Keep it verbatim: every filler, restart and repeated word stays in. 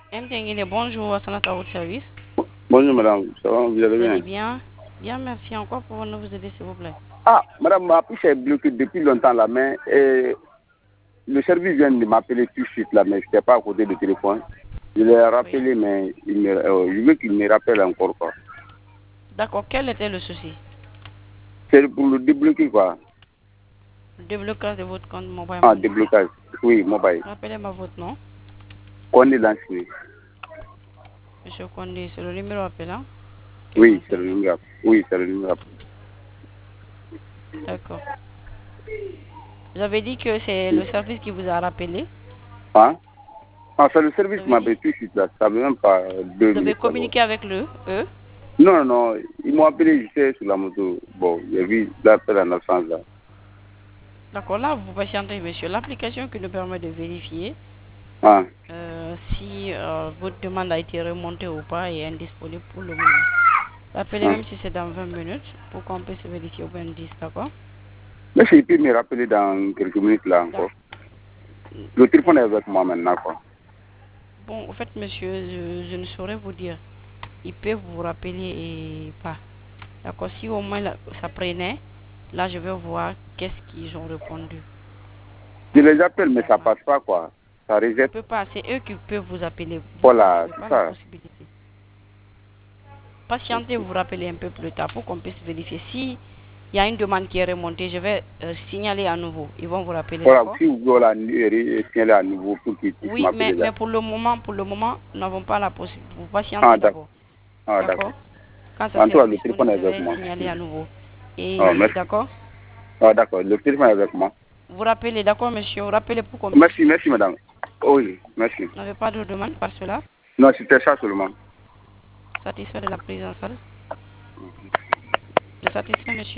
M. Tenguine, bonjour, à à votre service. Bonjour madame, ça va, vous allez Vous bien? allez bien? Bien, merci. Encore pour nous vous aider, s'il vous plaît. Ah, madame, ma puce est bloquée depuis longtemps là, mais euh, le service vient de m'appeler tout de suite là, mais je n'étais pas à côté du téléphone. Je l'ai Oui. rappelé, mais il me, euh, je veux qu'il me rappelle encore quoi. D'accord, quel était le souci? C'est pour le débloquer quoi. Le déblocage de votre compte Mobile Ah, Money. déblocage, oui, mobile. Rappelez-moi votre nom. Condé Lansé. Monsieur Condé, c'est le numéro appelant que vous Oui, c'est le renseignez. numéro. Oui, c'est le numéro. D'accord. Vous avez dit que c'est le service qui vous a rappelé. Hein? Ah, c'est le Vous service qui avez m'a dit? appelé tout de suite là, ça ne veut même pas deux Vous avez minutes d'abord. communiqué avec le, eux? Non, non, non, ils m'ont appelé, j'étais sur la moto. Bon, j'ai vu l'appel en absence là. D'accord, là, vous patientez, monsieur. L'application qui nous permet de vérifier Ah. euh, si euh, votre demande a été remontée ou pas est indisponible pour le moment. Appelez Ah. même si c'est dans vingt minutes pour qu'on puisse vérifier au vingt-dix, d'accord? Mais il peut me rappeler dans quelques minutes là encore. Le téléphone est avec moi maintenant quoi. Bon, en fait, monsieur, je, je ne saurais vous dire. Il peut vous rappeler et pas. D'accord, si au moins là, ça prenait, là, je vais voir qu'est-ce qu'ils ont répondu. Je les appelle mais Ça ça marche. passe pas quoi. Ça Ça rejette. peut pas, c'est eux qui peuvent vous appeler. Vous, vous Voilà, n'avez c'est pas la ça. possibilité. Patientez, vous rappelez un peu plus tard pour qu'on puisse vérifier. Si il y a une demande qui est remontée, je vais euh, signaler à nouveau. Ils vont vous rappeler, Voilà, d'accord? si vous voulez la signaler à nouveau pour qu'ils puissent Oui, mais, m'appeler là. mais pour le moment, pour le moment, nous n'avons pas la possibilité. Vous Ah patientez d'accord. d'abord. Ah D'accord? d'accord. Quand ça En tout cas, sera le téléphone disponible, est je avec vais moi. signaler à nouveau. Ah, Et merci. d'accord? Ah d'accord, le téléphone est avec moi. Vous rappelez, d'accord, monsieur? Vous rappelez pour qu'on puisse. Merci, merci madame. Oui, merci. Vous n'avez pas de demande par cela? Non, c'était ça seulement. Satisfait de la prise en salle? Je satisfait, monsieur.